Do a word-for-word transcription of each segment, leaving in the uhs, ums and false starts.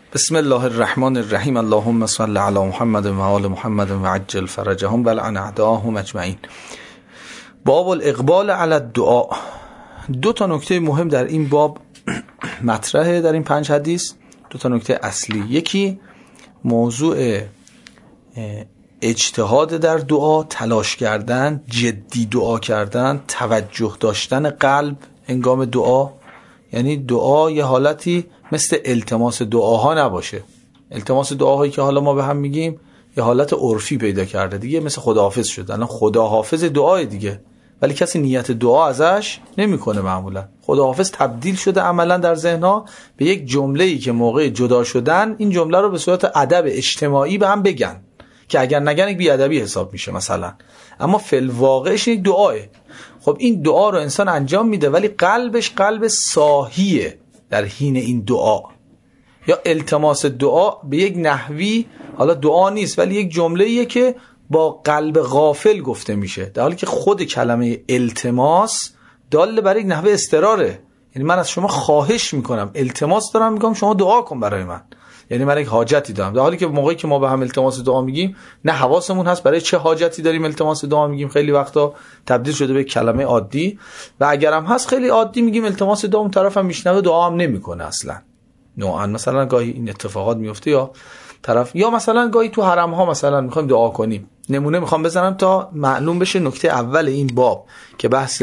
بسم الله الرحمن الرحیم. اللهم صل علی محمد و آل محمد و عجل فرجهم و لعن اعداءهم اجمعین. باب الاقبال علی الدعاء. دو تا نکته مهم در این باب مطرحه، در این پنج حدیث دو تا نکته اصلی. یکی موضوع اجتهاد در دعا، تلاش کردن، جدی دعا کردن، توجه داشتن قلب هنگام دعا. یعنی دعا یه حالتی مثل التماس دعاها نباشه. التماس دعاهایی که حالا ما به هم میگیم یه حالت عرفی پیدا کرده دیگه، مثل خداحافظ شد. الان خداحافظ دعای دیگه، ولی کسی نیت دعا ازش نمیکنه. معمولا خداحافظ تبدیل شده عملا در ذهنها به یک جمله‌ای که موقع جدا شدن این جمله رو به صورت ادب اجتماعی به هم بگن که اگر نگن یک بی‌ادبی حساب میشه مثلا، اما فی الواقعش یک دعاه. خب این دعا رو انسان انجام میده ولی قلبش قلب صاحیه در حین این دعا. یا التماس دعا به یک نحوی حالا دعا نیست ولی یک جمله‌ایه که با قلب غافل گفته میشه، در حالی که خود کلمه التماس دال بر یک نحوه اضطراره. یعنی من از شما خواهش میکنم، التماس دارم میکنم شما دعا کن برای من، یعنی من یک حاجتی دارم. در حالی که موقعی که ما به هم التماس دعا میگیم نه حواسمون هست برای چه حاجتی داریم التماس دعا میگیم. خیلی وقتا تبدیل شده به کلمه عادی و اگر هم هست خیلی عادی میگیم التماس دعا، اون طرف هم میشنوه دعا هم نمیکنه اصلا. نوعا مثلا گاهی این اتفاقات میفته، یا طرف یا مثلا گاهی تو حرم ها مثلا میخوایم دعا کنیم. نمونه میخوام بزنم تا معلوم بشه نکته اول این باب که بحث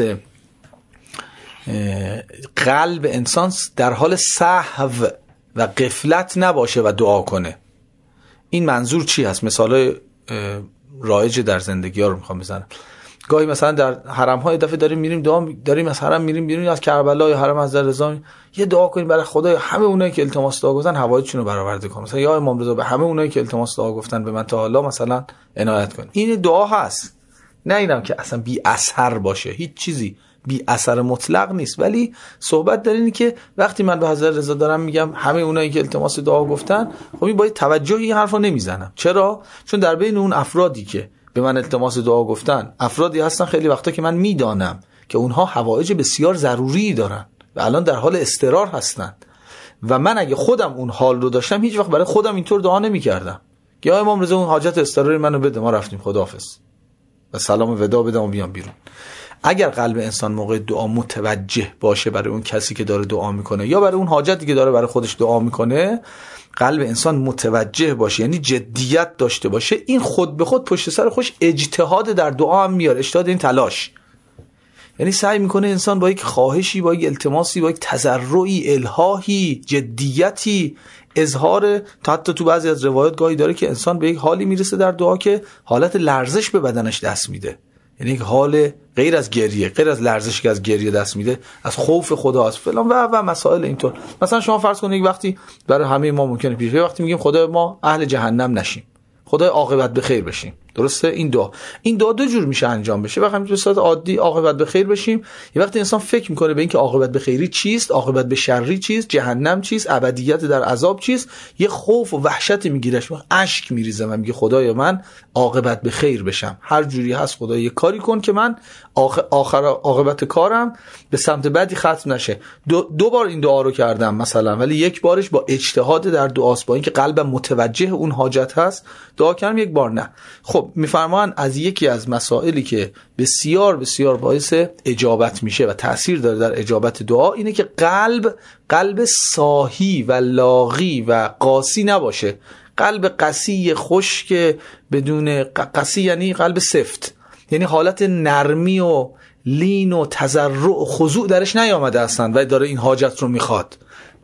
قلب انسان در حال سهو و غفلت نباشه و دعا کنه. این منظور چی هست؟ مثال رایج در زندگی ها رو میخوام بزنم. گاهی مثلا در حرم ها دفعه داریم میریم دعا داریم از حرم میریم بیرون، از کربلا یا حرم حضرت رضا یه دعا کنیم برای خدا همه اونایی که التماس دعا گفتن حوایجشون رو برآورده کن. مثلا یا امام رضا به همه اونایی که التماس دعا گفتن به من تا حالا مثلا عنایت کن. این دعا هست، نه اینم که اصلا بی اثر باشه، هیچ چیزی بی اثر مطلق نیست. ولی صحبت در اینه که وقتی من به حضرت رضا دارم میگم همه اونایی که التماس دعا گفتن، خب این باید توجهی این حرفو نمیزنم. چرا؟ چون در بین اون افرادی که به من التماس دعا گفتن افرادی هستن خیلی وقتا که من میدانم که اونها حوایج بسیار ضروری دارن و الان در حال اضطرار هستن و من اگه خودم اون حال رو داشتم هیچ وقت برای خودم اینطور دعا نمیکردم که یا امام رضا اون حاجت اضطراری منو بده، ما رفتیم خداحافظ و سلام وداع بدم و بیام بیرون. اگر قلب انسان موقع دعا متوجه باشه برای اون کسی که داره دعا میکنه یا برای اون حاجتی که داره برای خودش دعا میکنه، قلب انسان متوجه باشه یعنی جدیت داشته باشه، این خود به خود پشت سر خوش اجتهاد در دعا هم میاره. اجتهاد این تلاش، یعنی سعی میکنه انسان با یک خواهشی، با یک التماسی، با یک تضرعی، الهاهی، جدیتی، اظهار. تا حتی تو بعضی از روایات گاهی داره که انسان به یک حالی میرسه در دعا که حالت لرزش به بدنش دست میده، یعنی یک حال غیر از گریه، غیر از لرزشی که از گریه دست میده، از خوف خدا، از فلان و و مسائل اینطور. مثلا شما فرض کنید وقتی برای همه ما ممکنه پیش بیاد وقتی میگیم خدای ما اهل جهنم نشیم، خدای عاقبت به خیر بشیم. درسته؟ این دعا این دعا دو جور میشه انجام بشه. وقتی به صورت عادی عاقبت به خیر بشیم، یه وقتی انسان فکر میکنه به اینکه عاقبت به خیری چیست، عاقبت به شری چیست، جهنم چیست، ابدیت در عذاب چیست، یه خوف و وحشت میگیرش، اشک میریزه و میگه خدای من عاقبت به خیر بشم، هر جوری هست خدای یه کاری کن که من آخر عاقبت کارم به سمت بدی ختم نشه. دو, دو بار این دعا رو کردم مثلا، ولی یک بارش با اجتهاد در دعاست، با اینکه قلبم متوجه اون حاجت هست دعا کردم، یک بار نه. خب میفرمان از یکی از مسائلی که بسیار بسیار باعث اجابت میشه و تأثیر داره در اجابت دعا اینه که قلب قلب صاحی و لاغی و قاسی نباشه. قلب قسی خشک بدون قسی یعنی قلب سفت، یعنی حالت نرمی و لین و تضرع و خضوع درش نیامده اصلا و داره این حاجت رو میخواد.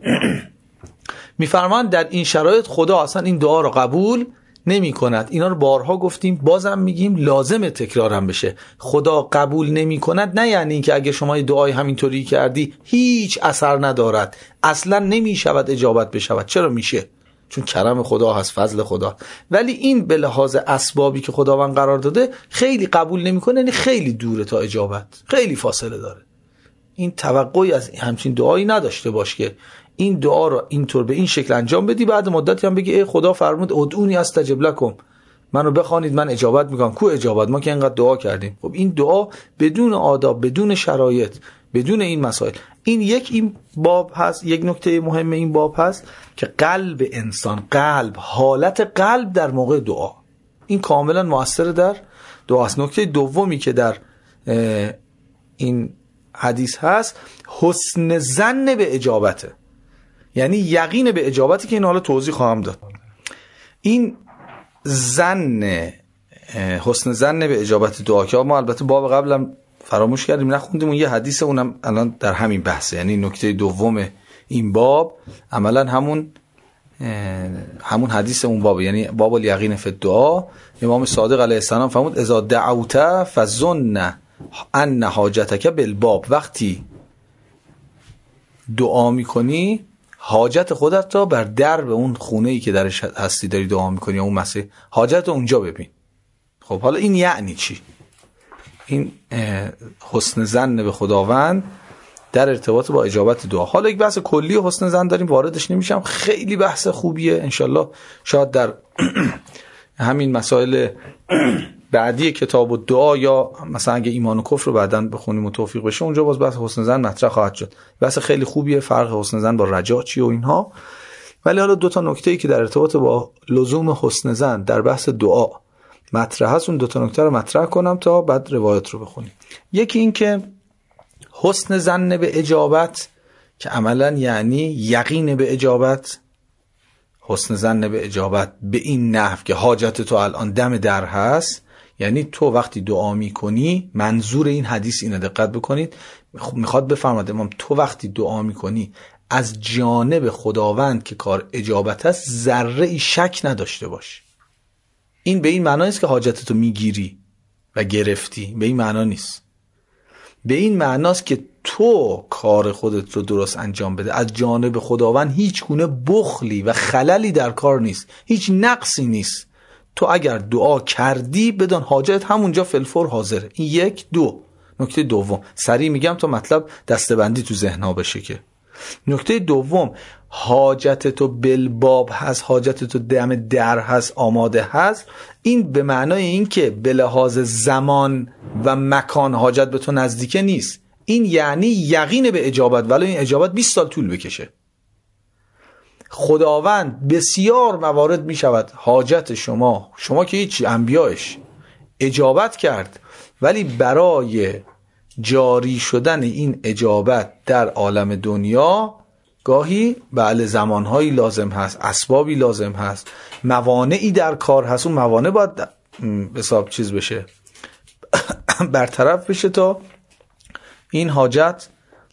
میفرمان در این شرایط خدا اصلا این دعا رو قبول نمی کند. اینا رو بارها گفتیم، بازم میگیم لازم تکرارم بشه. خدا قبول نمی کند نه یعنی که اگه شما دعای همینطوری کردی هیچ اثر ندارد، اصلا نمی شود اجابت بشود. چرا میشه؟ چون کرم خدا هست، فضل خدا. ولی این به لحاظ اسبابی که خداوند قرار داده خیلی قبول نمی کنه، یعنی خیلی دوره تا اجابت، خیلی فاصله داره. این توقعی از همچین دعایی نداشته باش که این دعا رو اینطور به این شکل انجام بدی بعد مدتی هم بگی ای خدا فرمود ادعونی استجب لکم، منو بخوانید من اجابت میکنم. کو اجابت؟ ما که اینقدر دعا کردیم. خب این دعا بدون آداب، بدون شرایط، بدون این مسائل، این یک این باب هست، یک نکته مهم این باب هست که قلب انسان، قلب، حالت قلب در موقع دعا، این کاملا مؤثر در دعا است. نکته دومی که در این حدیث هست حسن ظن به اجابته، یعنی یقین به اجابتی که این حالا توضیح خواهم داد. این ظن، حسن ظن به اجابت دعا که ما البته باب قبلم فراموش کردیم نخوندیم، اون یه حدیث اونم الان در همین بحثه، یعنی نکته دوم این باب عملا همون همون حدیث اون باب، یعنی باب الیقین فی الدعا. امام صادق علیه السلام فرمود اذا دعوت فظن ان حاجتک بالباب، وقتی دعا میکنی حاجت خودت را بر درب اون خونه‌ای که درش هستی داری دعا میکنی، اون مسیح حاجت رو اونجا ببین. خب حالا این یعنی چی؟ این حسن ظن به خداوند در ارتباط با اجابت دعا. حالا یک بحث کلی حسن ظن داریم، واردش نمیشم، خیلی بحث خوبیه، انشالله شاید در همین مسائل بعدی کتاب و دعا یا مثلا اگه ایمان و کفر رو بعداً بخونیم و توفیق بشه اونجا باز بحث حسن ظن مطرح خواهد شد. بحث خیلی خوبیه، فرق حسن ظن با رجا چی و اینها. ولی حالا دو تا نکته‌ای که در ارتباط با لزوم حسن ظن در بحث دعا مطرح هست، اون دو تا نکته رو مطرح کنم تا بعد روایت رو بخونیم. یکی این که حسن ظن به اجابت که عملاً یعنی یقین به اجابت، حسن ظن به اجابت به این نحو که حاجت تو الان دم در هست، یعنی تو وقتی دعا میکنی، منظور این حدیث اینه، دقت بکنید، میخواد بفرماید امام تو وقتی دعا میکنی از جانب خداوند که کار اجابت است ذره ای شک نداشته باش. این به این معنی نیست که حاجتتو میگیری و گرفتی، به این معنی نیست. به این معناست که تو کار خودت رو درست انجام بده، از جانب خداوند هیچ گونه بخلی و خللی در کار نیست، هیچ نقصی نیست. تو اگر دعا کردی بدان حاجت همونجا فلفور حاضره. این یک. دو، نکته دوم سریع میگم تا مطلب دستبندی تو ذهنها بشه که نکته دوم حاجت تو بالباب هست، حاجت تو دم در هست، آماده هست. این به معنای این که به لحاظ زمان و مکان حاجت به تو نزدیکه نیست، این یعنی یقین به اجابت، ولی این اجابت بیست سال طول بکشه. خداوند بسیار موارد می شود حاجت شما شما که هیچی انبیایش اجابت کرد، ولی برای جاری شدن این اجابت در عالم دنیا گاهی بله زمانهایی لازم هست، اسبابی لازم هست، موانعی در کار هست، اون موانع باید حساب چیز بشه برطرف بشه تا این حاجت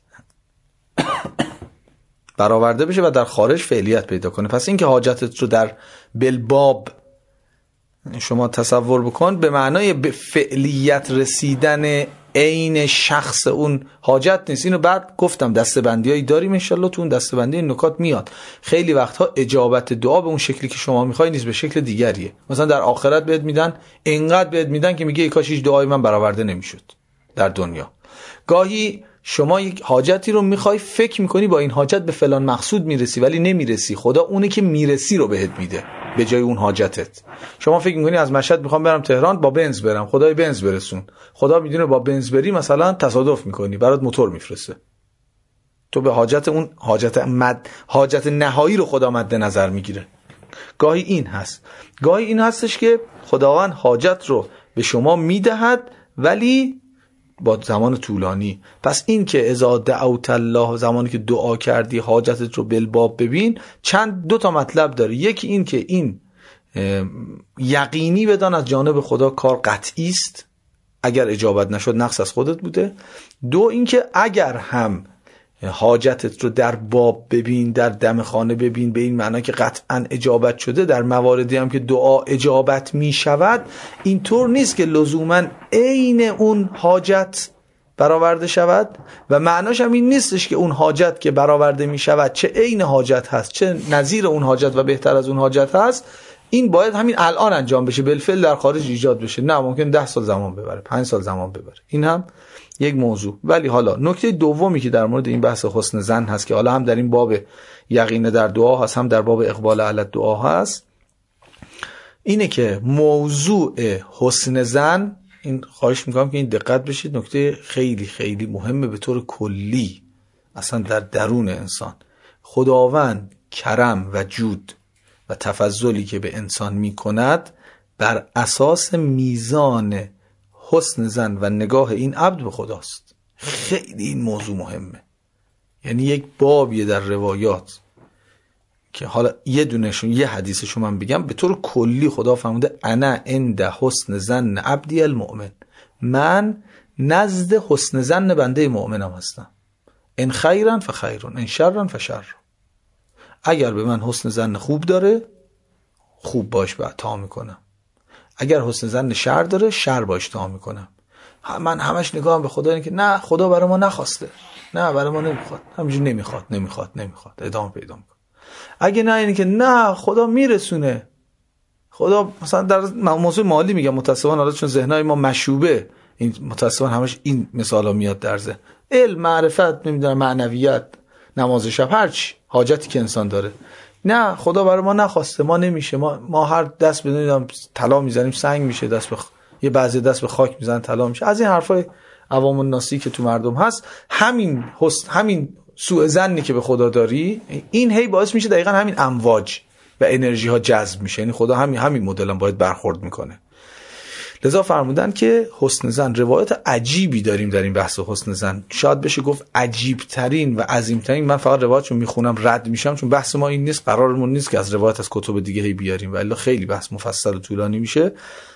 برآورده بشه و در خارج فعلیت پیدا کنه. پس این که حاجتت رو در بالباب شما تصور بکن به معنای به فعلیت رسیدن عین شخص اون حاجت نیست. اینو بعد گفتم دسته‌بندیایی داریم انشالله، تو اون دسته‌بندی این نکات میاد. خیلی وقتها اجابت دعا به اون شکلی که شما میخوای نیست، به شکل دیگریه. مثلا در آخرت بهت میدن، اینقدر بهت میدن که میگه ای کاش هیچ دعای من برآورده نمیشد در دنیا. گاهی شما یک حاجتی رو میخوای، فکر میکنی با این حاجت به فلان مقصود میرسی ولی نمیرسی، خدا اونه که میرسی رو بهت میده به جای اون حاجتت. شما فکر میکنی از مشهد میخوام برم تهران با بنز برم، خدای بنز برسون. خدا میدونه با بنز بری مثلا تصادف میکنی، برات موتور میفرسته. تو به حاجت اون حاجت مد حاجت نهایی رو خدا مد نظر میگیره. گاهی این هست، گاهی این هستش که خداوند حاجت رو به شما میدهد ولی با زمان طولانی. پس این که اذا دعوت الله، زمانی که دعا کردی حاجتت رو بالباب ببین، چند دو تا مطلب داره. یکی این که این یقینی بدان از جانب خدا کار قطعی است، اگر اجابت نشد نقص از خودت بوده. دو این که اگر هم حاجتت رو در باب ببین، در دم خانه ببین، به این معنا که قطعا اجابت شده. در مواردی هم که دعا اجابت می شود اینطور نیست که لزوما عین اون حاجت برآورده شود و معناش هم این نیستش که اون حاجت که برآورده می شود چه عین حاجت هست چه نظیر اون حاجت و بهتر از اون حاجت هست. این باید همین الان انجام بشه، بالفعل در خارج ایجاد بشه. نه، ممکن ده سال زمان ببره، پنج سال زمان ببره. این هم یک موضوع. ولی حالا نکته دومی که در مورد این بحث حسن ظن هست که حالا هم در این باب یقین در دعا هست هم در باب اقبال علی دعا هست، اینه که موضوع حسن ظن، این خواهش میکنم که این دقت بشید، نکته خیلی خیلی مهمه به طور کلی اصلا در درون انسان. خداوند کرم و جود و تفضلی که به انسان می کند بر اساس میزان حسن ظن و نگاه این عبد به خداست. خیلی این موضوع مهمه. یعنی یک بابیه در روایات که حالا یه دونشون یه حدیثشو من بگم. به طور کلی خدا فرموده انا عند حسن ظن عبدی المؤمن، من نزد حسن ظن بنده مؤمنم هستم. ان خیرن فخیرن ان شرن فشر. اگر به من حسن ظن خوب داره خوب باش به عطا میکنم، اگر حسن ظن شر داره شر باش عطا میکنم. من همش نگاهم به خدا اینه که نه خدا برای ما نخواسته، نه برای ما نمیخواد، همینجوری نمیخواد نمیخواد نمیخواد ادامه پیدا میکنه. اگه نه اینه که نه خدا میرسونه، خدا مثلا در موضوع مالی میگم متاسفانه حالا چون ذهنای ما مشوبه این متاسفانه همش این مثالا میاد در ذهن. علم، معرفت، نمیدونم معنویت، نماز شب، هر چی حاجتی که انسان داره، نه خدا برای ما نخواسته، ما نمیشه، ما ما هر دست بدونیم طلا میزنیم سنگ میشه، دست به خ... یه بعضی دست به خاک میزنن طلا میشه. از این حرفای عوام الناسی که تو مردم هست، همین حسن، همین سوء ظنی که به خدا داری، این هی باعث میشه دقیقاً همین امواج و انرژی ها جذب میشه. یعنی خدا همین همین مدل هم باید برخورد میکنه. لذا فرمودن که حسن ظن، روایت عجیبی داریم در این بحث حسن ظن، شاید بشه گفت عجیب ترین و عظیم ترین. من فقط روایتشو میخونم رد میشم چون بحث ما این نیست، قرارمون نیست که از روایت از کتب دیگه هی بیاریم، ولی خیلی بحث مفصل و طولانی میشه.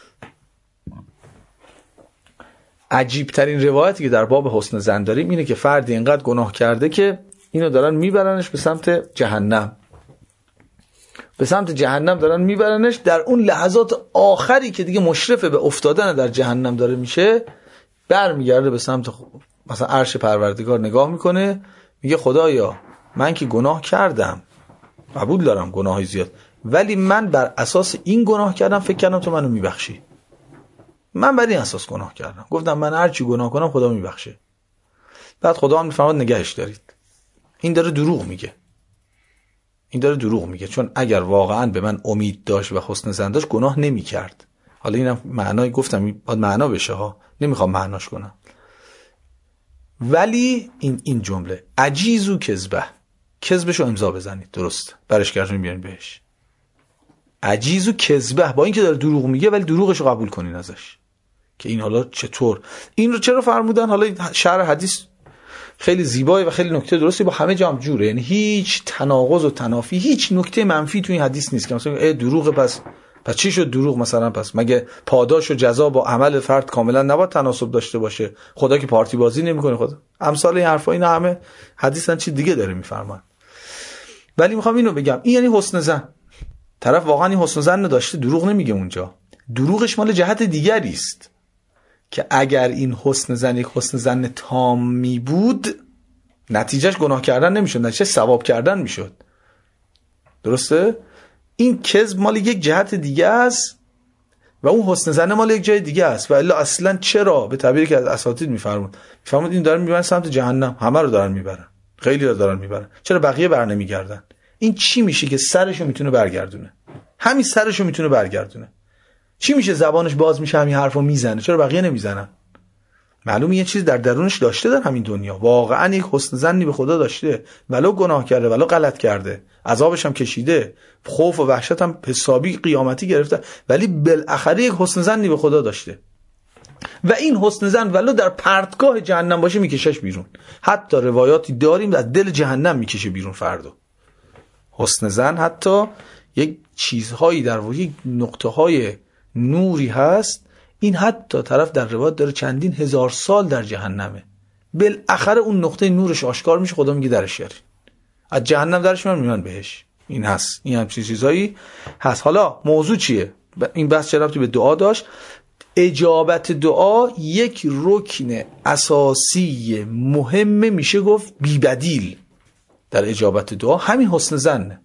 عجیب ترین روایتی که در باب حسن ظن داریم اینه که فردی اینقدر گناه کرده که اینو دارن میبرنش به سمت جهنم، به سمت جهنم دارن میبرنش. در اون لحظات آخری که دیگه مشرف به افتادن در جهنم داره میشه، برمیگرده به سمت مثلا عرش پروردگار نگاه میکنه، میگه خدایا من که گناه کردم، قبول دارم گناهی زیاد، ولی من بر اساس این گناه کردم، فکر کردم تو منو میبخشی. من بر این اساس گناه کردم، گفتم من هر چی گناه کنم خدا میبخشه. بعد خدا هم میفرماد نگهش دارید. این داره دروغ میگه، این داره دروغ میگه، چون اگر واقعا به من امید داشت و حسن ظن داشت گناه نمیکرد. حالا اینم معنای گفتم باید معنا بشه ها، نمیخوام معناش کنم. ولی این این جمله عجیزو کذبه، کذبشو امضا بزنید، درست برش گردونید بیارین بهش. عجیزو کذبه، با اینکه داره دروغ میگه ولی دروغشو قبول کنین ازش. که این حالا چطور این رو چرا فرمودن؟ حالا شرح حدیث خیلی زیبایی و خیلی نکته درستی با همه جام جوره، یعنی هیچ تناقض و تنافی، هیچ نکته منفی تو این حدیث نیست که مثلا ای دروغ، پس پس چی شد دروغ مثلا، پس مگه پاداش و جزا با عمل فرد کاملا نباید تناسب داشته باشه؟ خدا که پارتی بازی نمیکنه. خدا امثال این حرفا اینا همه حدیثن چی دیگه داره میفرمان. ولی میخوام اینو بگم، این یعنی حسن ظن. طرف واقعا این حسن ظن داشته، دروغ نمیگه اونجا. دروغش مال جهت دیگری است که اگر این حسن ظن یک حسن ظن تام می بود، نتیجهش گناه کردن نمیشد، نتیجهش ثواب کردن میشد. درسته؟ این کذب مال یک جهت دیگه است و اون حسن ظن مال یک جای دیگه است. و الا اصلا چرا به تعبیری که از اساتید میفرمود میفرمود این دارن میبرن سمت جهنم، همه رو دارن میبرن، خیلی رو دارن میبرن، چرا بقیه بر نمیگردن؟ این چی میشه که سرشو میتونه برگردونه؟ همین سرشو میتونه برگردونه. چی میشه زبانش باز میشه همین حرفو میزنه، چرا بقیه نمیزنن؟ معلومه یه چیز در درونش داشته در همین دنیا، واقعا یک حسن ظنی به خدا داشته، ولو گناه کرده ولو غلط کرده، عذابش هم کشیده، خوف و وحشت هم حسابی قیامتی گرفته، ولی بالاخره یک حسن ظنی به خدا داشته و این حسن ظن ولو در پرتگاه جهنم باشه میکشش بیرون. حتی روایاتی داریم از دل جهنم میکشه بیرون فردو. حسن ظن حتی یک چیزهایی در وجود، نقطه‌های نوری هست، این حتی طرف در روایت داره چندین هزار سال در جهنمه، بالاخره اون نقطه نورش آشکار میشه، خدا میگه درش بیارین، از جهنم درش میارن بهش. این هست، این هم چیزایی هست. حالا موضوع چیه؟ این بحث چه ربطی به دعا داشت؟ اجابت دعا یک رکن اساسی مهمه، میشه گفت بی بدیل در اجابت دعا همین حسن ظن.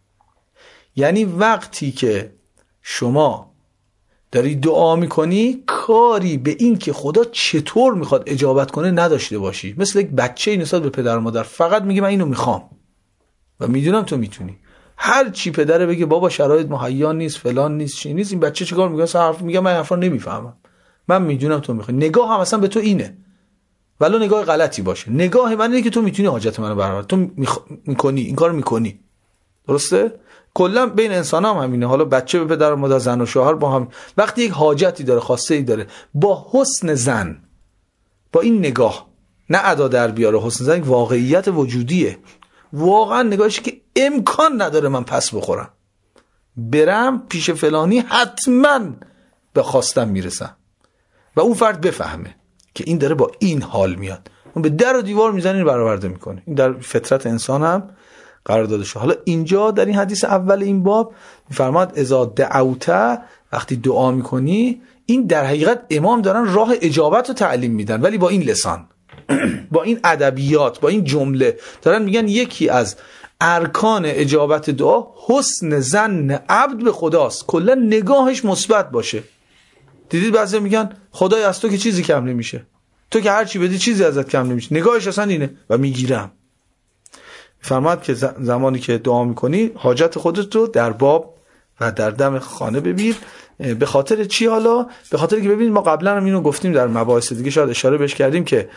یعنی وقتی که شما داری دعا میکنی، کاری به این که خدا چطور میخواد اجابت کنه نداشته باشی. مثل یک بچه نسبت به پدر و مادر، فقط میگه من اینو میخوام و میدونم تو میتونی. هر چی پدره بگه بابا شرایط مهیا نیست، فلان نیست، چی نیست، این بچه چیکار میکنه؟ حرف میگه من حرفا نمیفهمم، من میدونم تو میخوای. نگاه هم اصلا به تو اینه، ولو نگاه غلطی باشه. نگاه من اینه که تو میتونی حاجت منو برآوری، تو میخ... میکنی این کارو میکنی. درسته؟ کلا بین انسان هم همینه. حالا بچه به پدر و مادر، زن و شوهر با هم، وقتی یک حاجتی داره، خواسته ای داره، با حسن زن، با این نگاه، نه ادا در بیاره، حسن زن واقعیت وجودیه. واقعا نگاهش که امکان نداره من پس بخورم، برم پیش فلانی حتما به خواستم میرسم، و اون فرد بفهمه که این داره با این حال میاد، اون به در و دیوار میزنه، این برآورده میکنه. این در فطرت انسان هم قرار داده شده. حالا اینجا در این حدیث اول این باب میفرماد اذا دعوت، وقتی دعا میکنی، این در حقیقت امام دارن راه اجابت رو تعلیم میدن، ولی با این لسان با این ادبیات، با این جمله دارن میگن یکی از ارکان اجابت دعا حسن ظن عبد به خداست، کلا نگاهش مثبت باشه. دیدید بعضی میگن خدای از تو که چیزی کم نمیشه، تو که هر چی بدی چیزی ازت کم نمیشه، نگاهش اصلا اینه و میگیرم. فرماد که زمانی که دعا میکنی حاجت خودت رو در باب و در دم خانه ببین. به خاطر چی؟ حالا به خاطر که ببینید ما قبلا هم اینو گفتیم در مباحث دیگه، شاید اشاره بهش کردیم که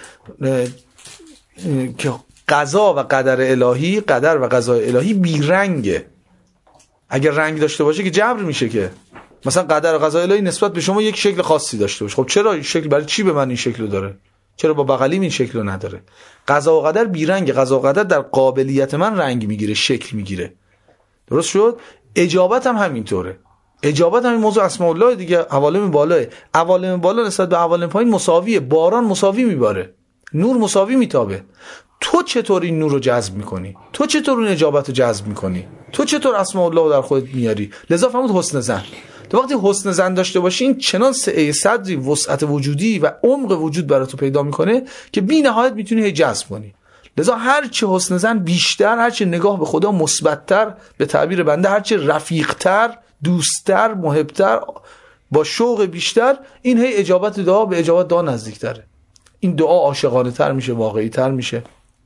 که قضا و قدر الهی، قدر و قضای الهی بیرنگه. اگر رنگ داشته باشه که جبر میشه. که مثلا قدر و قضای الهی نسبت به شما یک شکل خاصی داشته باشه، خب چرا این شکل، برای چی به من این شکل داره؟ چرا با بغلیم این شکل رو نداره؟ قضا و قدر بیرنگه. قضا و قدر در قابلیت من رنگ میگیره، شکل میگیره. درست شد؟ اجابت هم همینطوره. اجابت هم این موضوع اسماء الله دیگه. عوالم بالاه، عوالم بالا نسبت به عوالم پایین مساویه. باران مساوی میباره، نور مساوی میتابه. تو چطور این نور رو جذب میکنی؟ تو چطور اون اجابت رو جذب میکنی؟ تو چطور اسماء الله رو در خودت میاری؟ لذا فرمود حسن ظن. تو وقتی حسن ظن داشته باشی، این چنان سعه صدری، وسعت وجودی و عمق وجود برات تو پیدا میکنه که بی نهایت میتونی هی جذب کنی. لذا هر چه حسن ظن بیشتر، هر چه نگاه به خدا مثبت‌تر، به تعبیر بنده هر چه رفیق‌تر، دوست‌تر، محب‌تر، با شوق بیشتر، این هی اجابت دعا به اجابت دعا نزدیک‌تره. این دعا عاشقانه‌تر میشه، واقعی‌تر میشه.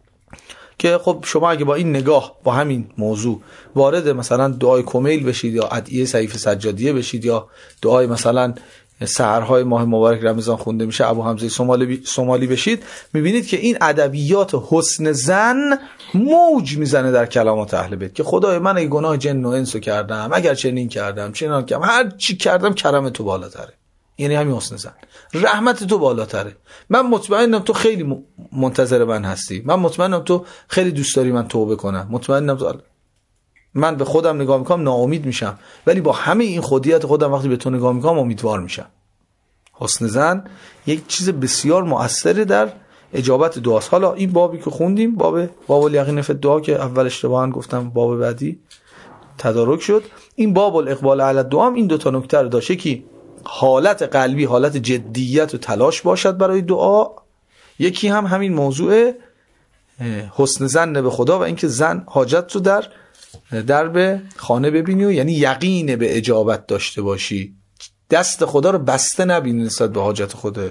که خب شما اگه با این نگاه، با همین موضوع وارد مثلا دعای کمیل بشید، یا ادعیه صحیفه سجادیه بشید، یا دعای مثلا سحرهای ماه مبارک رمضان خونده میشه ابو حمزه سومالی سومالی بشید، میبینید که این ادبیات حسن ظن موج میزنه در کلامات اهل بیت که خدای من اگه گناه جن و انسو کردم، اگر چنین کردم چنان کردم، هر چی کردم کرم تو بالاتره. یعنی همین حسن ظن، رحمت تو بالاتره. من مطمئنم تو خیلی منتظر من هستی، من مطمئنم تو خیلی دوست داری من توبه کنم، مطمئنم تو. من به خودم نگاه میکنم ناامید میشم، ولی با همه این خودیت خودم وقتی به تو نگاه میکنم امیدوار میشم. حسن ظن یک چیز بسیار مؤثره در اجابت دعاست. حالا این بابی که خوندیم، باب باب الیقین فی الدعا که اول اشتباها گفتم باب بعدی تدارک شد، این باب الاقبال علی الدعا این دو تا نکته رو داشته که حالت قلبی، حالت جدیت و تلاش باشد برای دعا، یکی هم همین موضوع حسن ظن به خدا و اینکه زن حاجت رو در در به خانه ببینی و یعنی یقین به اجابت داشته باشی، دست خدا رو بسته نبینی نسبت به حاجت خودت.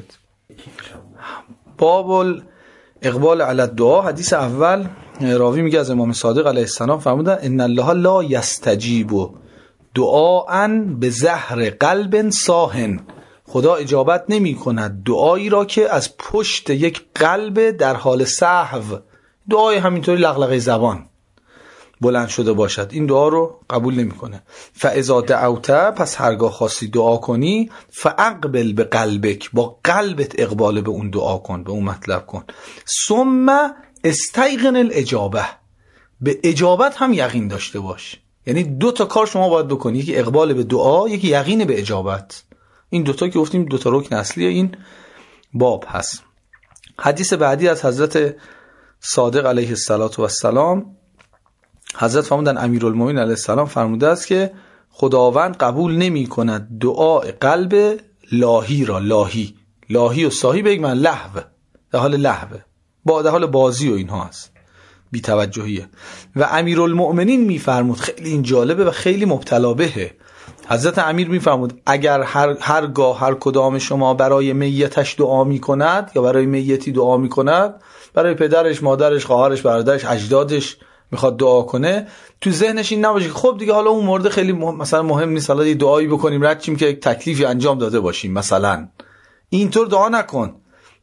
باب الاقبال علی الدعا، حدیث اول راوی میگه از امام صادق علیه السلام فرمودن ان الله لا یستجیب دعاء بزهر قلب صاهن، خدا اجابت نمی کند دعایی را که از پشت یک قلب در حال سهو، دعای همینطوری لغلقه زبان بلند شده باشد، این دعا رو قبول نمیکنه. فاذا دعوت، پس هرگاه خواستی دعا کنی، فاقبل به قلبک، با قلبت اقبال به اون دعا کن، به اون مطلب کن. ثم استیقن الاجابه، به اجابت هم یقین داشته باش. یعنی دو تا کار شما باید بکنی، یکی اقبال به دعا، یکی یقین به اجابت. این دوتا که گفتیم دوتا رکن اصلی این باب هست. حدیث بعدی از حضرت صادق علیه السلام، حضرت فرمودن امیرالمومنین علیه السلام فرموده است که خداوند قبول نمی کند دعای قلب لاهی را، لاهی لاهی و صاحی بگم من لهو، در حال لهو، با در حال بازی و اینها هست، بی توجهیه. و امیرالمومنین میفرمود، خیلی این جالبه و خیلی مبتلا بهه، حضرت امیر میفرمود اگر هر هرگاه هر کدام شما برای میتش دعا میکند یا برای میتی دعا میکند، برای پدرش، مادرش، خواهرش، برادرش، اجدادش میخواد دعا کنه، تو ذهنش این نباشه که خب دیگه حالا اون مورد خیلی مهم، مثلا مهم نیست، حالا یه دعایی بکنیم رد چیم که تکلیفی انجام داده باشیم، مثلا اینطور دعا نکن.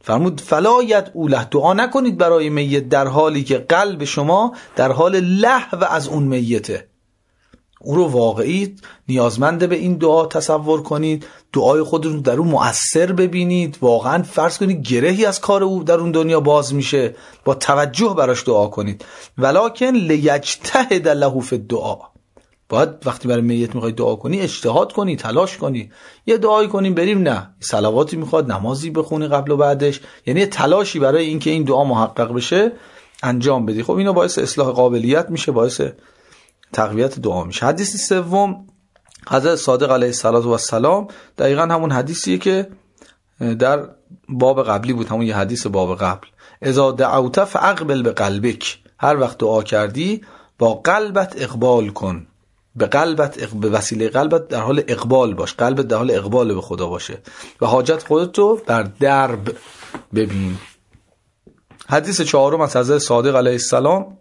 فرمود فلا یدعو له، دعا نکنید برای میت در حالی که قلب شما در حال لهو از اون میته. او رو واقعی نیازمنده به این دعا تصور کنید، دعای خودتون در اون مؤثر ببینید، واقعا فرض کنید گرهی از کار او در اون دنیا باز میشه، با توجه براش دعا کنید. ولکن لیجتهد له فی الدعا، باید وقتی برای میت میخوای دعا کنی اجتهاد کنی، تلاش کنی. یه دعایی کنیم بریم نه، صلواتی میخواد، نمازی بخونی قبل و بعدش، یعنی تلاشی برای اینکه این دعا محقق بشه انجام بدی. خب اینا باعث اصلاح قابلیت میشه، باعث تقویت دعا میشه. حدیث سوم حضرت صادق علیه السلام، دقیقاً همون حدیثیه که در باب قبلی بود، همون یه حدیث باب قبل. اذا دعوت فاقبل بقلبک، هر وقت دعا کردی با قلبت اقبال کن، به قلبت اق... به وسیله قلبت در حال اقبال باش، قلبت در حال اقبال به خدا باشه و حاجت خودت رو بر درب ببین. حدیث چهارم از حضرت صادق علیه السلام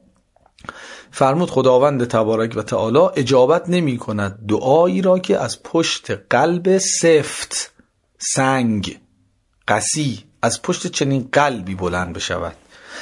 فرمود خداوند تبارک و تعالی اجابت نمی کند دعایی را که از پشت قلب سفت، سنگ، قسی، از پشت چنین قلبی بلند بشود.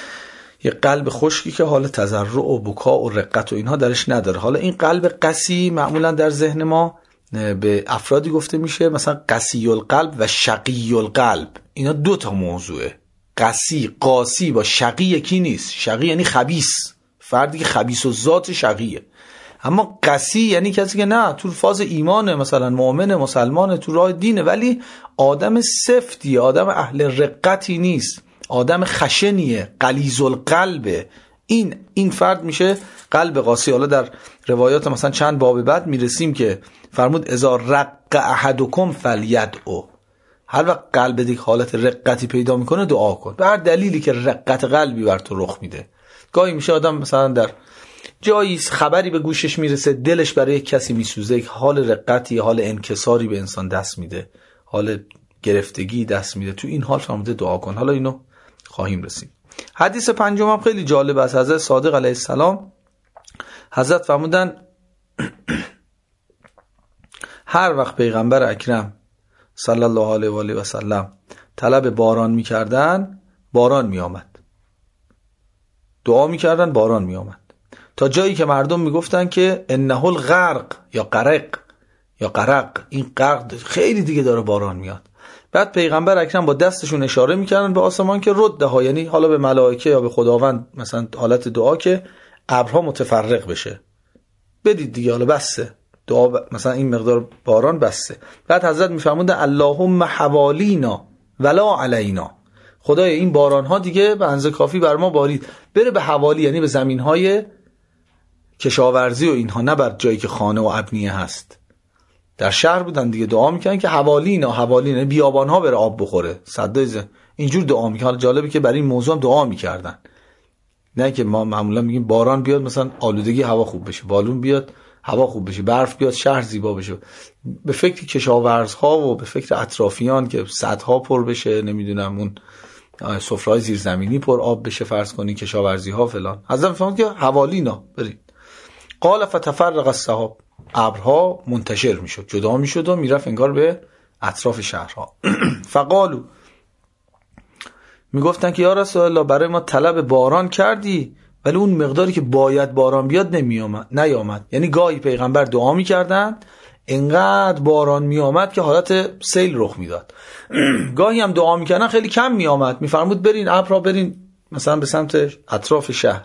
یه قلب خشکی که حال تضرع و بکا و رقت و اینها درش نداره. حالا این قلب قسی معمولا در ذهن ما به افرادی گفته میشه مثلا قسی القلب و شقی القلب، اینا دو تا موضوعه. قسی، قاسی با شقی یکی نیست. شقی یعنی خبیث، فردی که خبیث و ذات شقیه. اما قسی یعنی کسی که نه تو فاز ایمانه، مثلا مؤمنه، مسلمانه، تو راه دینه، ولی آدم سفتیه، آدم اهل رقتی نیست، آدم خشنیه، غلیظ القلبه. این این فرد میشه قلب قاسی. حالا در روایات مثلا چند باب بعد میرسیم که فرمود اذا رق احدکم فلیدعو، هر وقت قلب دیگه حالت رقتی پیدا میکنه دعا کن، به هر دلیلی که رقت قلبی بر تو رخ میده. گاهی میشه آدم مثلا در جایی خبری به گوشش میرسه، دلش برای کسی میسوزه، حال رقتی، حال انکساری به انسان دست میده، حال گرفتگی دست میده، تو این حال فرموده دعا کن. حالا اینو خواهیم رسیم. حدیث پنجم هم خیلی جالب است. حضرت صادق علیه السلام حضرت فرمودن هر وقت پیغمبر اکرم صلی الله علیه و آله و سلم طلب باران میکردن باران میآمد، دعا میکردن باران میآمد، تا جایی که مردم میگفتن که انه الغرق یا غرق یا غرق، این غرق خیلی دیگه داره باران میاد. بعد پیغمبر اکرم با دستشون اشاره میکردن به آسمان که رده ها، یعنی حالا به ملائکه یا به خداوند، مثلا حالت دعا که ابرها متفرق بشه، بدید دیگه حالا بسه دعا ب... مثلا این مقدار باران بسه. بعد حضرت میفرمودن اللهم حوالینا ولا علینا، خدای این باران ها دیگه به اندازه کافی بر ما بارید، بره به حوالی یعنی به زمین های کشاورزی و اینها، نه بر جایی که خانه و ابنیه هست. در شهر بودن دیگه دعا میکنن که حوالینا، حوالینا بیابان ها بره آب بخوره، صدای اینجور دعا میکنن. حالا جالبه که برای این موضوع هم دعا میکردن، نه که ما معمولا میگیم باران بیاد مثلا آلودگی هوا خوب بشه، بالون بیاد هوا خوب بشه، برف بیاد شهر زیبا بشه. به فکر کشاورزها و به فکر اطرافیان که سدها پر بشه، نمیدونم اون سفره‌های زیرزمینی پر آب بشه، فرض کنین کشاورزی ها فلان. حضرت فرمود که حوالینا برید. قال فتفرق السحاب، ابرها منتشر میشد، جدا میشد و میرفت انگار به اطراف شهرها. فقالو، میگفتن که یا رسول الله برای ما طلب باران کردی ولی اون مقداری که باید باران بیاد نمیامد، نیامد. یعنی گاهی پیغمبر دعا میکردن انقدر باران میامد که حالت سیل رخ میداد، گاهی هم دعا میکردن خیلی کم میامد، میفرمود برین ابرها برین مثلا به سمت اطراف شهر.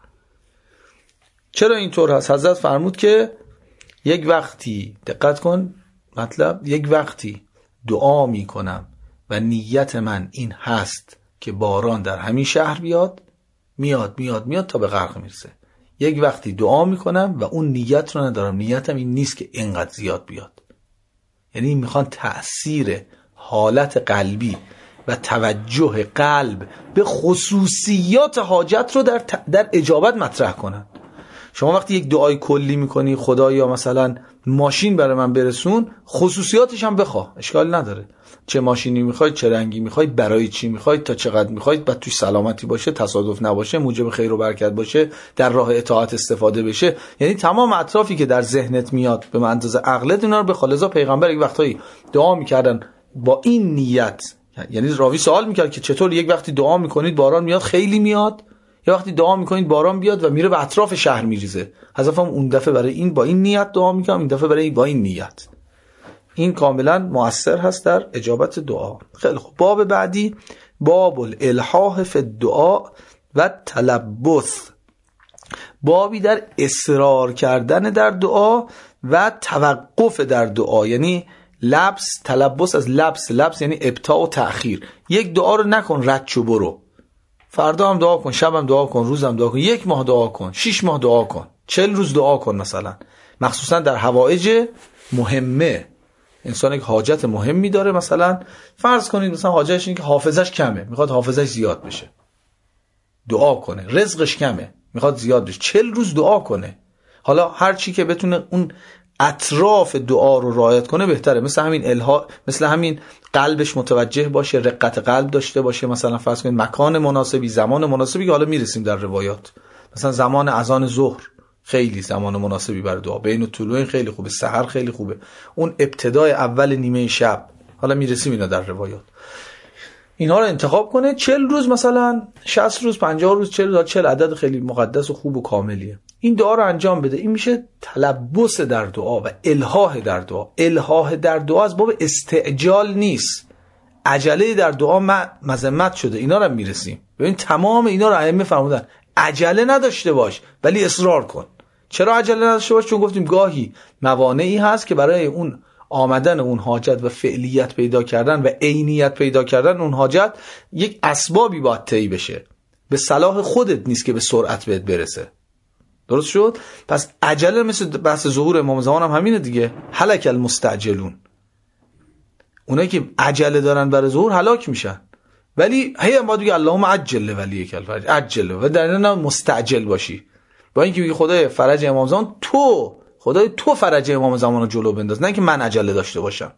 چرا اینطور هست؟ حضرت فرمود که یک وقتی، دقت کن مطلب، یک وقتی دعا میکنم و نیت من این هست که باران در همین شهر بیاد، میاد میاد میاد تا به غرق میرسه. یک وقتی دعا میکنم و اون نیت رو ندارم، نیتم این نیست که اینقدر زیاد بیاد، یعنی میخوان تأثیر حالت قلبی و توجه قلب به خصوصیات حاجت رو در, در اجابت مطرح کنن. شما وقتی یک دعای کلی میکنی خدایا مثلا ماشین برای من برسون، خصوصیاتش هم بخواه، اشکال نداره، چه ماشینی میخواید، چه رنگی میخواید، برای چی میخواید، تا چقدر میخواید، بعد توش سلامتی باشه، تصادف نباشه، موجب خیر و برکت باشه، در راه اطاعت استفاده بشه، یعنی تمام اطرافی که در ذهنت میاد به اندازه عقلت اینا رو بخواه. لذا پیغمبر یک وقتایی دعا میکردن با این نیت یعنی راوی سوال میکرد که چطور یک وقتی دعا میکنید باران میاد خیلی میاد، یا وقتی دعا میکنید باران بیاد و میره به اطراف شهر میریزه. حذف هم اون دفعه برای این با این نیت دعا میکنم، این دفعه برای این با این نیت. این کاملا مؤثر هست در اجابت دعا. خیلی خوب. باب بعدی باب الالحاح فی الدعاء و تلبس، بابی در اصرار کردن در دعا و توقف در دعا. یعنی لبس، تلبس از لبس، لبس یعنی ابطاء و تأخیر. یک دعا رو نکن رد شو برو، فردا هم دعا کن، شب هم دعا کن، روز هم دعا کن، یک ماه دعا کن، شش ماه دعا کن، چل روز دعا کن مثلا. مخصوصا در حوائج مهمه، انسان یک حاجت مهمی داره، مثلا فرض کنید مثلا حاجتش اینه که حافظش کمه، میخواد حافظش زیاد بشه، دعا کنه. رزقش کمه، میخواد زیاد بشه، چل روز دعا کنه. حالا هر چی که بتونه اون اطراف دعا رو رعایت کنه بهتره. مثل همین الها، مثل همین قلبش متوجه باشه، رقت قلب داشته باشه، مثلا فرض کنید مکان مناسبی، زمان مناسبی که حالا میرسیم در روایات، مثلا زمان اذان ظهر خیلی زمان مناسبی برای دعا، بین الطلوع خیلی خوبه، سحر خیلی خوبه، اون ابتدای اول نیمه شب، حالا میرسیم اینا در روایات. اینا رو انتخاب کنه. چل روز مثلا، شصت روز، پنجاه روز، چل روز، چل عدد خیلی مقدس و خوب و کاملیه. این دعا رو انجام بده. این میشه تلبس در دعا و الحاح در دعا. الحاح در دعا از باب استعجال نیست، عجله در دعا مذمت شده. اینا رو میرسیم. ببین تمام اینا رو ائمه فرمودن عجله نداشته باش ولی اصرار کن. چرا عجله نداشته باش؟ چون گفتیم گاهی موانعی هست که برای اون آمدن اون حاجت و فعلیت پیدا کردن و عینیت پیدا کردن اون حاجت یک اسبابی باید طی بشه. به صلاح خودت نیست که به سرعت بهت برسه. درست شد؟ پس عجله مثل بحث ظهور امام زمان هم همینه دیگه. هلک المستعجلون، اونایی که عجله دارن برای ظهور هلاک میشن. ولی هی هم باید بگی اللهم عجل ولیک الفرج، عجل، و در این مستعجل باشی. با اینکه میگه خدای فرج امام زمان، تو خدای تو فرج امام زمان رو جلو بنداز، نه که من عجله داشته باشم.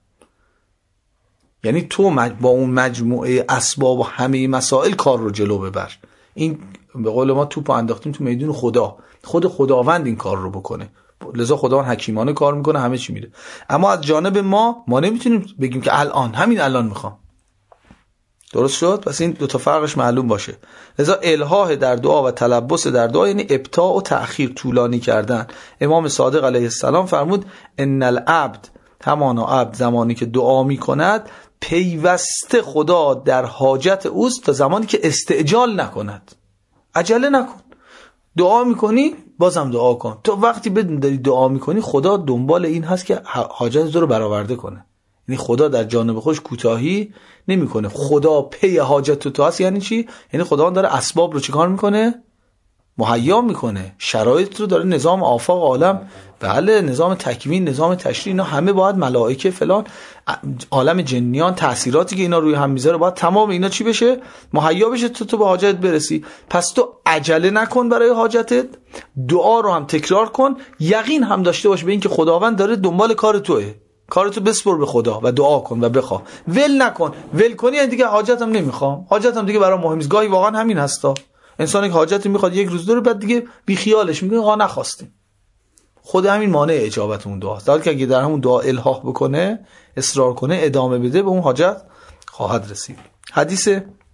یعنی تو با اون مجموعه اسباب و همه مسائل کار رو جلو ببر. این به قول ما توپو انداختیم تو میدون خدا، خود خداوند این کار رو بکنه. لذا خداوند حکیمانه کار میکنه، همه چی میره. اما از جانب ما ما نمیتونیم بگیم که الان همین الان میخوام. درست شد؟ پس این دو تا فرقش معلوم باشه. لذا الحاح در دعا و تلبس در دعا یعنی ابطاء و تأخیر، طولانی کردن. امام صادق علیه السلام فرمود ان العبد، همانا عبد زمانی که دعا میکند پیوسته خدا در حاجت اوست تا زمانی که استعجال نکند. عجله نکن. دعا میکنی بازم دعا کن. تو وقتی بدون داری دعا میکنی خدا دنبال این هست که حاجت تو رو برآورده کنه. یعنی خدا در جانب خودش کوتاهی نمیکنه. خدا پی حاجت تو هست. یعنی چی؟ یعنی خدا داره اسباب رو چیکار میکنه؟ مهیا میکنه. شرایط رو داره، نظام آفاق عالم، بله، نظام تکوین، نظام تشریع، اینا همه باید ملائکه فلان، عالم جنیان، تأثیراتی که اینا روی هم میذاره باید تمام اینا چی بشه؟ مهیا بشه تو تو به حاجت برسی. پس تو عجله نکن برای حاجتت، دعا رو هم تکرار کن، یقین هم داشته باش به این که خداوند داره دنبال کار توئه. کارتو بسپر به خدا و دعا کن و بخوا. ول نکن. ول کنی یعنی دیگه حاجتم نمیخوام، حاجتم دیگه برام مهم نیست. گاهی واقعا همین هستا. انسان یک حاجتی میخواد یک روز داره، بعد دیگه بی خیالش میگه آقا نخواستیم. خود همین مانع اجابت اون دعاست. در حالی که اگه در همون دعا الحاح بکنه، اصرار کنه، ادامه بده، به اون حاجت خواهد رسید. حدیث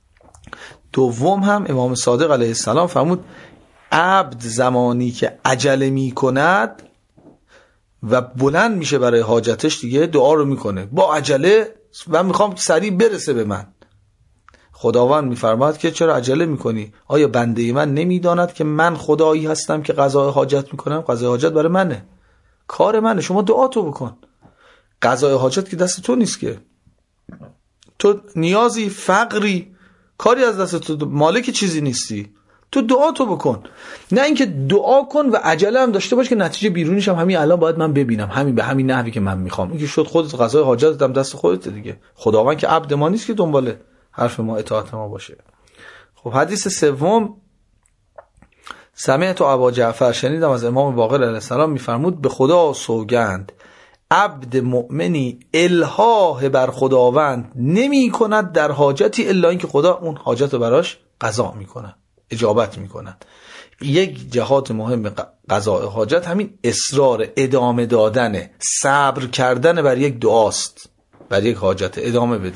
دوم هم امام صادق علیه السلام فرمود عبد زمانی که عجله میکند و بلند میشه برای حاجتش، دیگه دعا رو میکنه با عجله و میخوام سریع برسه به من. خداوند میفرماد که چرا عجله میکنی؟ آیا بنده من نمیداند که من خدایی هستم که قضای حاجت میکنم؟ قضای حاجت برای منه، کار منه. شما دعا تو بکن. قضای حاجت که دست تو نیست که. تو نیازی، فقری، کاری از دست تو، مالک چیزی نیستی. تو دعا تو بکن. نه اینکه دعا کن و عجله هم داشته باش که نتیجه بیرونیش هم همین الان باید من ببینم، همین به همین نحوی که من میخوام. این که شد خودت قضای حاجت دم دست خودت دیگه. خداوند که عبد ما نیست که دنبال حرف ما، اطاعت ما باشه. خب حدیث سوم، سمعت ابا جعفر، شنیدم از امام باقر علیه السلام میفرمود به خدا سوگند عبد مؤمنی الحاح بر خداوند نمی کند در حاجتی الا اینکه خدا اون حاجت رو براش قضا میکنه، اجابت میکنه. یک جهات مهم قضاء حاجت همین اصرار، ادامه دادن، صبر کردن بر یک دعاست، بر یک حاجت ادامه بده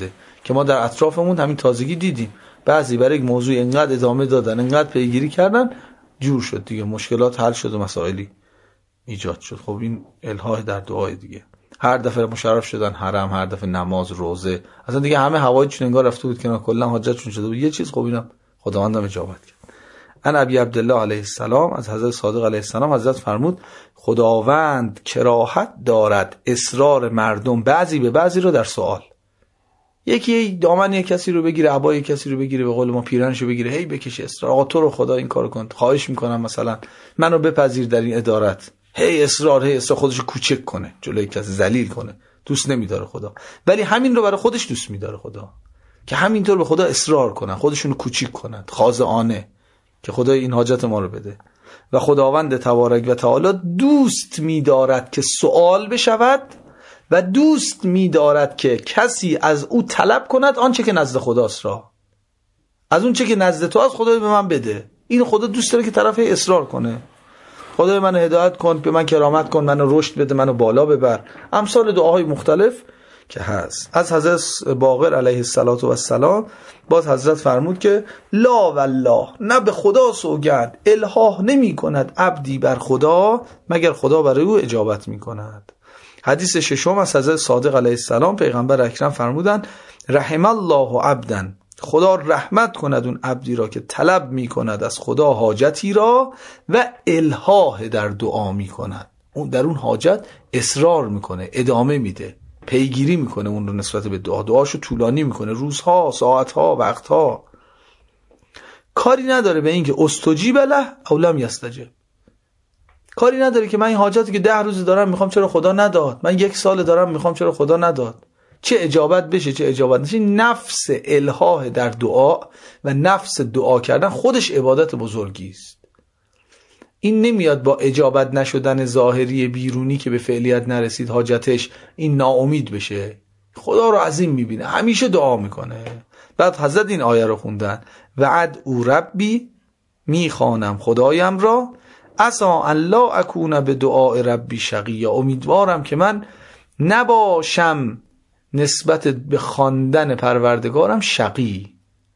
که ما در اطرافمون همین تازگی دیدیم. بعضی برای یک موضوع انقدر ادامه دادن، انقدر پیگیری کردن، جور شد دیگه، مشکلات حل شد و مسائلی ایجاد شد. خب این الحاح در دعای دیگه. هر دفعه مشرف شدن حرم، هر دفعه نماز، روزه، اصلا دیگه همه هوایشون انگار رفته بود که کلا حاجتشون شده بود. یه چیز خب اینم خداوندم اجابت کرد. ان ابی عبدالله علیه السلام، از حضرت صادق علیه السلام، حضرت فرمود خداوند کراهت دارد اصرار مردم بعضی به بعضی رو در سوال. یکی دامن یک کسی رو بگیره، عبای کسی رو بگیره، به قول ما پیرنشو بگیره، هی بکشه اصرار، آقا تو رو خدا این کارو کن، خواهش میکنم مثلا منو بپذیر در این ادارت. هی اصرار، هی اصرار، خودشو کوچک کنه، جلوی کسی ذلیل کنه. دوست نمیداره خدا، ولی همین رو برای خودش دوست میداره خدا، که همینطور به خدا اصرار کنن، خودشونو کوچیک کنن خاضعانه که خدا این حاجت ما رو بده. و خداوند تبارک و تعالی دوست می‌دارد که سوال بشود و دوست می‌دارد که کسی از او طلب کند آنچه که نزد خداست را. از اون چه که نزد تو از خدا به من بده. این خدا دوست داره که طرف اصرار کنه. خدای منو هدایت کن، به من کرامت کن، منو رشد بده، منو بالا ببر. امثال دعاهای مختلف که هست. از حضرت باقر علیه السلام باز حضرت فرمود که لا والله، نه به خدا سوگند، الحاح نمی کند عبدی بر خدا مگر خدا برای او اجابت می کند. حدیث ششم از حضرت صادق علیه السلام، پیغمبر اکرم فرمودند رحم الله عبدا، خدا رحمت کند اون عبدی را که طلب می کند از خدا حاجتی را و الحاح در دعا می کند. اون در اون حاجت اصرار میکنه، ادامه میده، پیگیری میکنه اون رو نسبت به دعا، دعاشو طولانی میکنه، روزها، ساعتها، وقتها. کاری نداره به این که استجیب له او لم یستجب. کاری نداره که من این حاجتی که ده روز دارم میخوام چرا خدا نداد، من یک سال دارم میخوام چرا خدا نداد. چه اجابت بشه چه اجابت نشه، نفس الحاح در دعا و نفس دعا کردن خودش عبادت بزرگی است. این نمیاد با اجابت نشدن ظاهری بیرونی که به فعلیت نرسید حاجتش این ناامید بشه. خدا رو عظیم میبینه، همیشه دعا میکنه. بعد حضرت این آیه رو خوندن وعد او ربی، میخوانم خدایم را، عسا ان لا اکون به دعای ربی شقیا، امیدوارم که من نباشم نسبت به خواندن پروردگارم شقی،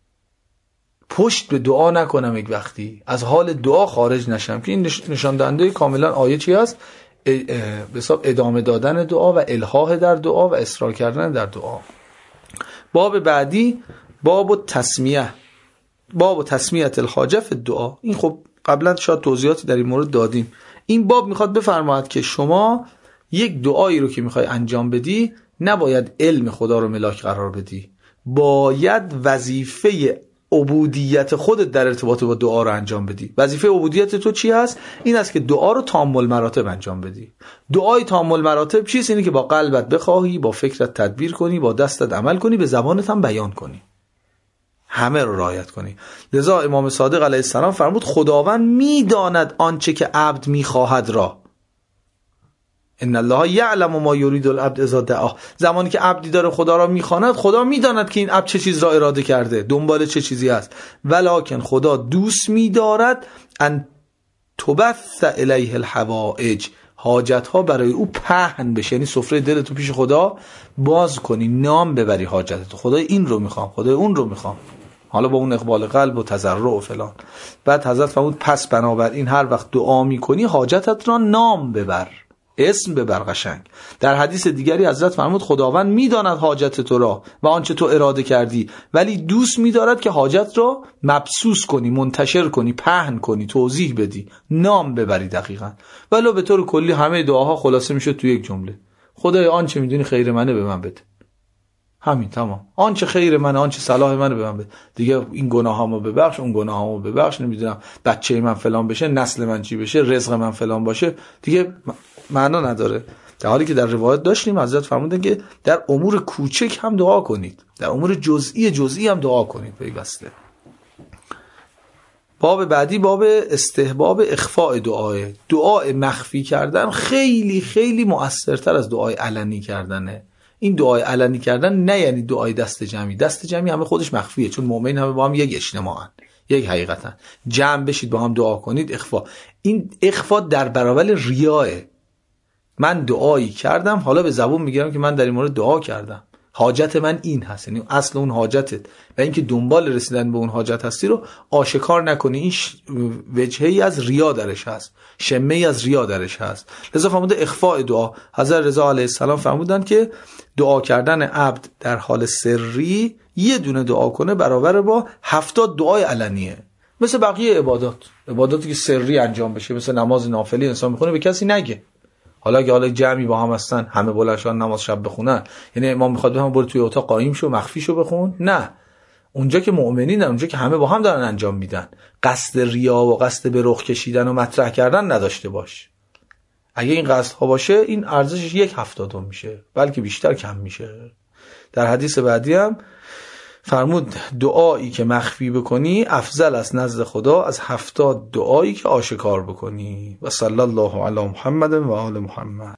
پشت به دعا نکنم، یک وقتی از حال دعا خارج نشم. که این نشان دهنده کاملا آیه چی هست؟ به حساب ادامه دادن دعا و الحاح در دعا و اصرار کردن در دعا. باب بعدی باب تسمیه، باب تسمیت الحاجه فی الدعا. این خب قبلا شاید توضیحاتی در این مورد دادیم. این باب میخواد بفرماید که شما یک دعایی رو که میخوای انجام بدی نباید علم خدا رو ملاک قرار بدی، باید وظیفه عبودیت خودت در ارتباط با دعا رو انجام بدی. وظیفه عبودیت تو چی هست؟ این است که دعا رو تام المراتب انجام بدی. دعای تام المراتب چیست؟ اینه که با قلبت بخواهی، با فکرت تدبیر کنی، با دستت عمل کنی، به زبانت هم بیان کنی، همه رو رعایت کنی. لذا امام صادق علیه السلام فرمود خداوند میداند آنچه که عبد میخواهد را. ان الله یعلم ما یرید العبد اذا دعا. زمانی که عبدی داره خدا را میخواند، خدا میداند که این عبد چه چیز را اراده کرده، دنبال چه چیزی است. ولکن خدا دوست میدارد ان تبث الیه الحوائج، حاجت ها برای او پهن بشه، یعنی سفره دلت تو پیش خدا باز کنی، نام ببری حاجتت. خدا این رو میخوام، خدا اون رو میخوام، حالا با اون اقبال قلب و تضرع و فلان. بعد حضرت فرمود پس بنابراین هر وقت دعا میکنی حاجتت را نام ببر، اسم ببر قشنگ. در حدیث دیگری حضرت فرمود خداوند میداند حاجت تو را و آنچه تو اراده کردی، ولی دوست میدارد که حاجت را مبسوط کنی، منتشر کنی، پهن کنی، توضیح بدی، نام ببری دقیقاً. ولی به طور کلی همه دعاها خلاصه میشه تو یک جمله: خدای آنچه میدونی خیر منه به من بده. همین، تمام. آنچه خیر منه، آنچه صلاح منه به من بده. دیگه این گناهامو ببخش، اون گناهامو ببخش، نمیدونم بچه من فلان بشه، نسل من چی بشه، رزق من فلان باشه، دیگه معنا نداره. در حالی که در روایت داشتیم حضرت فرمودن که در امور کوچک هم دعا کنید، در امور جزئی جزئی هم دعا کنید پیوسته. باب بعدی باب استحباب اخفاء دعاه. دعای مخفی کردن خیلی خیلی مؤثرتر از دعای علنی کردنه. این دعای علنی کردن نه یعنی دعای دست جمعی، دست جمعی همه خودش مخفیه، چون مؤمن همه با هم یک اجتماعن، یک حقیقتن. جمع بشید با هم دعا کنید، اخفا. این اخفا در برابر ریاه. من دعایی کردم، حالا به زبون میگیرم که من در این مورد دعا کردم، حاجت من این هست، یعنی اصل اون حاجتت و اینکه دنبال رسیدن به اون حاجت هستی رو آشکار نکنی. این وجهی از ریا درش هست، شمه‌ای از ریا درش هست. لذا فرموده اخفاء دعا. حضرت رضا علیه السلام فرمودن که دعا کردن عبد در حال سری یه دونه دعا کنه برابر با هفتاد دعای علنیه. مثل بقیه عبادات، عباداتی که سری انجام بشه، مثل نماز نافلی انسان میخونه به کسی نگه. حالا که حالا جمعی با هم هستن همه بلندشان نماز شب بخونن، یعنی امام میخواد بهم برو توی اتاق قایم شو مخفی شو بخون؟ نه، اونجا که مؤمنینن، اونجا که همه با هم دارن انجام میدن، قصد ریا و قصد به رخ کشیدن و مطرح کردن نداشته باش. اگه این قصد ها باشه این ارزشش یک هفتادم میشه، بلکه بیشتر کم میشه. در حدیث بعدی هم فرمود دعایی که مخفی بکنی افضل است نزد خدا از هفتاد دعایی که آشکار بکنی. و صلی الله علی محمد و آل محمد.